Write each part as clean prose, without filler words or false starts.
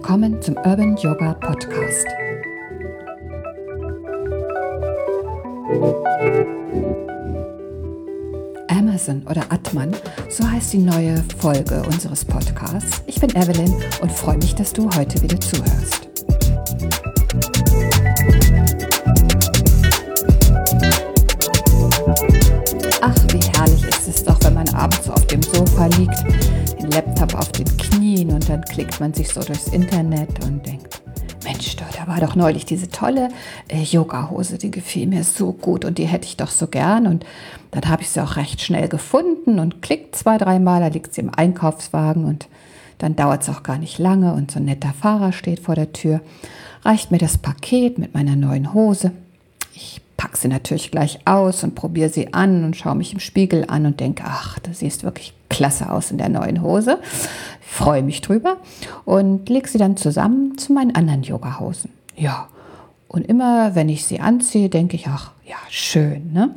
Willkommen zum Urban Yoga Podcast. Amazon oder Atman, so heißt die neue Folge unseres Podcasts. Ich bin Evelyn und freue mich, dass du heute wieder zuhörst. Ach, wie herrlich ist es doch, wenn man abends auf dem Sofa liegt, den Laptop auf den Knien und dann klickt man sich so durchs Internet und denkt, Mensch, da war doch neulich diese tolle Yoga-Hose, die gefiel mir so gut und die hätte ich doch so gern. Und dann habe ich sie auch recht schnell gefunden und klickt 2-3 Mal, da liegt sie im Einkaufswagen und dann dauert es auch gar nicht lange und so ein netter Fahrer steht vor der Tür, reicht mir das Paket mit meiner neuen Hose. Ich packe sie natürlich gleich aus und probiere sie an und schaue mich im Spiegel an und denke, ach, du siehst wirklich klasse aus in der neuen Hose. Ich freue mich drüber und lege sie dann zusammen zu meinen anderen Yogahosen. Ja, und immer wenn ich sie anziehe, denke ich, ach, ja, schön, ne?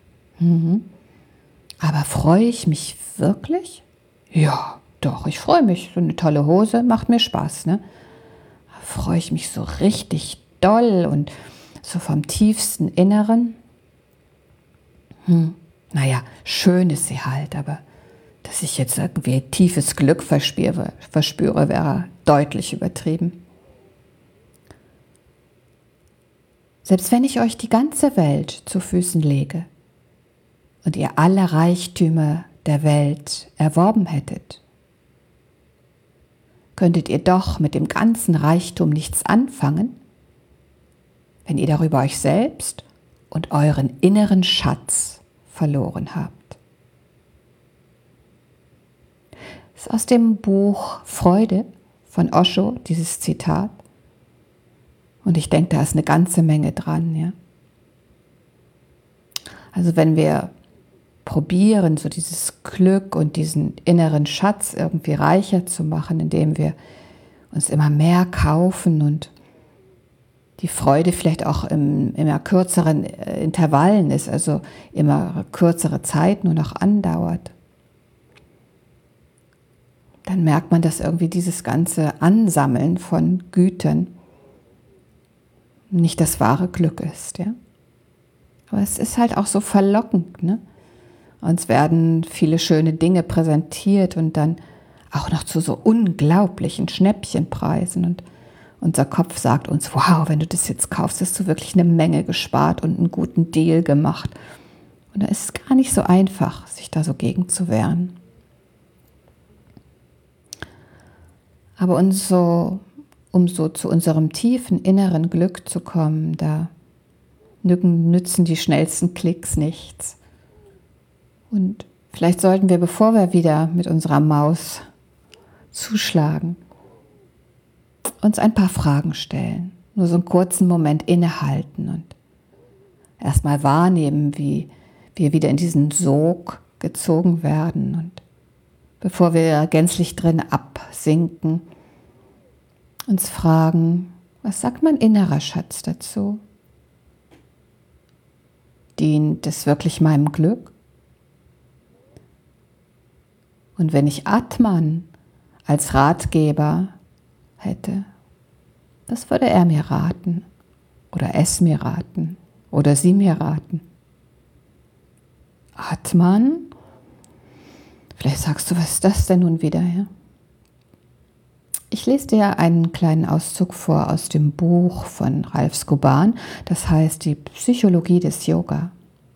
Aber freue ich mich wirklich? Ja, doch, ich freue mich. So eine tolle Hose macht mir Spaß, ne? Da freue ich mich so richtig doll und so vom tiefsten Inneren. Naja, schön ist sie halt, aber dass ich jetzt irgendwie tiefes Glück verspüre, wäre deutlich übertrieben. Selbst wenn ich euch die ganze Welt zu Füßen lege und ihr alle Reichtümer der Welt erworben hättet, könntet ihr doch mit dem ganzen Reichtum nichts anfangen, wenn ihr darüber euch selbst und euren inneren Schatz verloren habt. Das ist aus dem Buch Freude von Osho, dieses Zitat. Und ich denke, da ist eine ganze Menge dran. Ja? Also wenn wir probieren, so dieses Glück und diesen inneren Schatz irgendwie reicher zu machen, indem wir uns immer mehr kaufen und die Freude vielleicht auch in immer kürzeren Intervallen ist, also immer kürzere Zeit nur noch andauert, dann merkt man, dass irgendwie dieses ganze Ansammeln von Gütern nicht das wahre Glück ist. Ja? Aber es ist halt auch so verlockend. Ne? Uns werden viele schöne Dinge präsentiert und dann auch noch zu so unglaublichen Schnäppchenpreisen und unser Kopf sagt uns, wow, wenn du das jetzt kaufst, hast du wirklich eine Menge gespart und einen guten Deal gemacht. Und da ist es gar nicht so einfach, sich da so gegen zu wehren. Aber um so zu unserem tiefen inneren Glück zu kommen, da nützen die schnellsten Klicks nichts. Und vielleicht sollten wir, bevor wir wieder mit unserer Maus zuschlagen, uns ein paar Fragen stellen, nur so einen kurzen Moment innehalten und erstmal wahrnehmen, wie wir wieder in diesen Sog gezogen werden und bevor wir gänzlich drin absinken, uns fragen, was sagt mein innerer Schatz dazu? Dient es wirklich meinem Glück? Und wenn ich Atman als Ratgeber hätte, was würde er mir raten? Oder es mir raten? Oder sie mir raten? Atman? Vielleicht sagst du, was ist das denn nun wieder? Ja? Ich lese dir einen kleinen Auszug vor aus dem Buch von Ralf Skuban, das heißt die Psychologie des Yoga.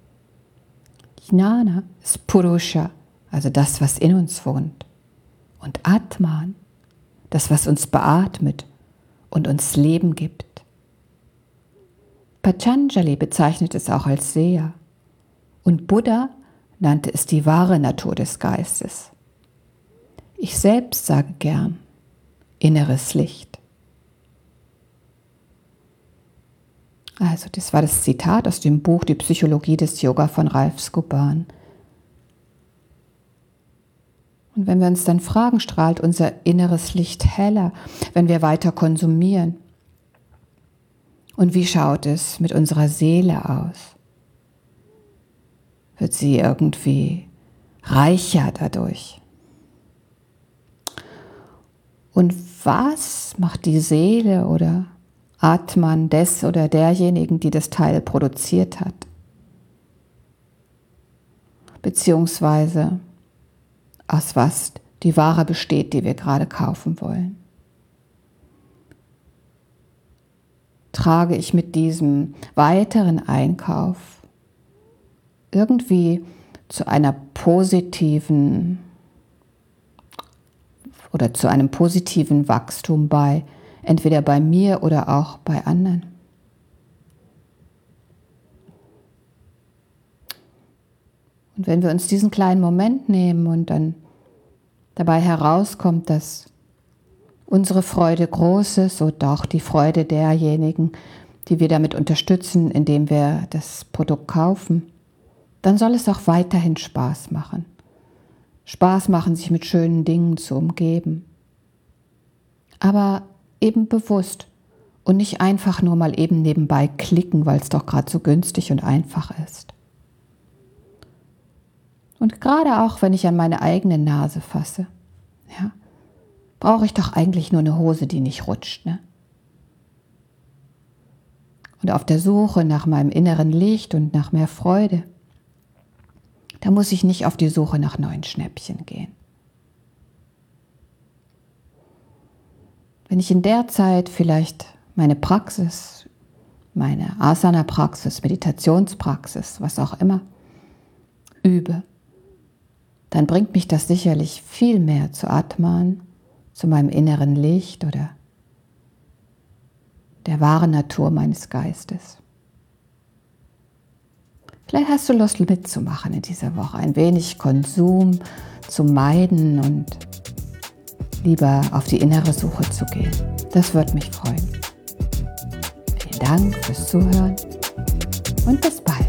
Jnana ist Purusha, also das, was in uns wohnt. Und Atman, das, was uns beatmet und uns Leben gibt. Patanjali bezeichnet es auch als Seher und Buddha nannte es die wahre Natur des Geistes. Ich selbst sage gern inneres Licht. Also das war das Zitat aus dem Buch Die Psychologie des Yoga von Ralf Skuban. Und wenn wir uns dann fragen, strahlt unser inneres Licht heller, wenn wir weiter konsumieren? Und wie schaut es mit unserer Seele aus? Wird sie irgendwie reicher dadurch? Und was macht die Seele oder Atman des oder derjenigen, die das Teil produziert hat? Beziehungsweise aus was die Ware besteht, die wir gerade kaufen wollen. Trage ich mit diesem weiteren Einkauf irgendwie zu einer positiven oder zu einem positiven Wachstum bei, entweder bei mir oder auch bei anderen. Und wenn wir uns diesen kleinen Moment nehmen und dann dabei herauskommt, dass unsere Freude groß ist und auch die Freude derjenigen, die wir damit unterstützen, indem wir das Produkt kaufen, dann soll es auch weiterhin Spaß machen. Spaß machen, sich mit schönen Dingen zu umgeben. Aber eben bewusst und nicht einfach nur mal eben nebenbei klicken, weil es doch gerade so günstig und einfach ist. Und gerade auch, wenn ich an meine eigene Nase fasse, ja, brauche ich doch eigentlich nur eine Hose, die nicht rutscht, ne? Und auf der Suche nach meinem inneren Licht und nach mehr Freude, da muss ich nicht auf die Suche nach neuen Schnäppchen gehen. Wenn ich in der Zeit vielleicht meine Praxis, meine Asana-Praxis, Meditationspraxis, was auch immer, übe, dann bringt mich das sicherlich viel mehr zu Atman, zu meinem inneren Licht oder der wahren Natur meines Geistes. Vielleicht hast du Lust mitzumachen in dieser Woche, ein wenig Konsum zu meiden und lieber auf die innere Suche zu gehen. Das würde mich freuen. Vielen Dank fürs Zuhören und bis bald.